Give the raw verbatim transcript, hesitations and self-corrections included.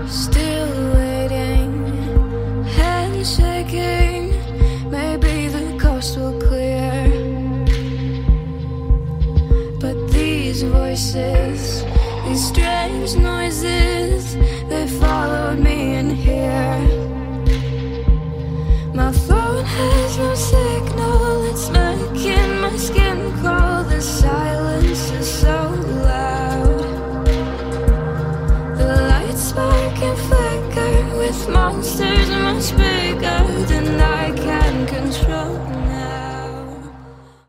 Still waiting, hands shaking. Maybe the coast will clear, but these voices, these strange noises, they followed me in here. My phone has no signal, it's making my skin crawl. The silence is so loud. The lights spark and flicker with monsters much bigger than I can control.